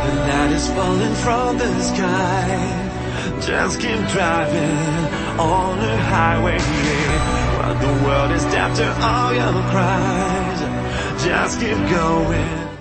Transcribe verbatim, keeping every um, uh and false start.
The light is falling from the sky. Just keep driving on the highway, while the world is deaf to all your cries. Just keep going.